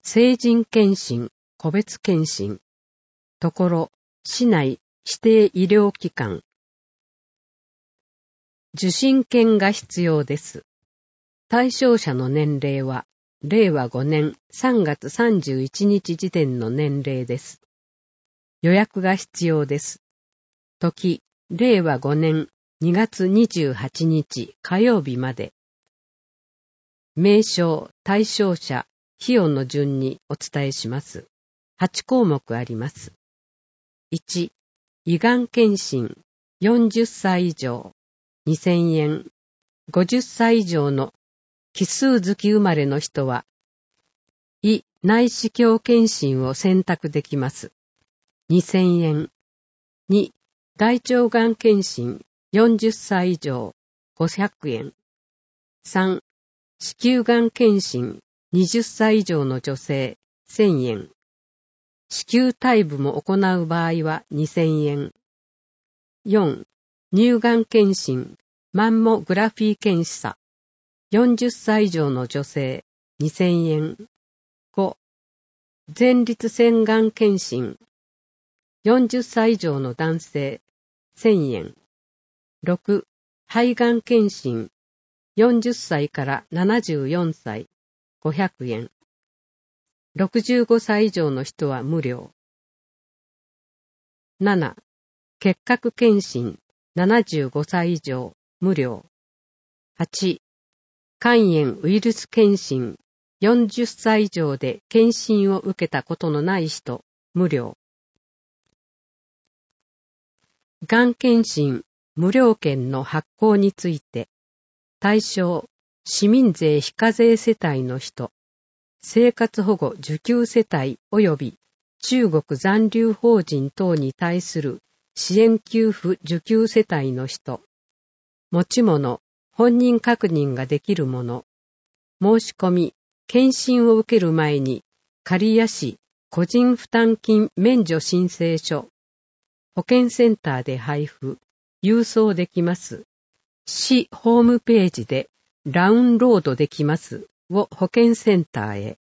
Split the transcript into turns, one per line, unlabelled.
成人検診、個別検診。ところ、市内指定医療機関。受診券が必要です。対象者の年齢は、令和5年3月31日時点の年齢です。予約が必要です。時、令和5年2月28日火曜日まで。名称、対象者、費用の順にお伝えします。8項目あります。1、胃がん検診、40歳以上、2000円。50歳以上の奇数月生まれの人は、胃内視鏡検診を選択できます。2000円。2、大腸がん検診、40歳以上、500円。3、子宮がん検診、20歳以上の女性、1000円。子宮体部も行う場合は2000円。4、乳がん検診、マンモグラフィー検査、40歳以上の女性、2000円。5、前立腺がん検診、40歳以上の男性、1000円。6、肺がん検診、40歳から74歳、500円。65歳以上の人は無料。7、結核検診、75歳以上、無料。8、肝炎ウイルス検診、40歳以上で検診を受けたことのない人、無料。がん検診、無料券の発行について、対象、市民税非課税世帯の人、生活保護受給世帯及び中国残留邦人等に対する支援給付受給世帯の人、持ち物、本人確認ができるもの、申し込み、検診を受ける前に、刈谷市個人負担金免除申請書、保健センターで配布、郵送できます。市ホームページでダウンロードできますを保健センターへ。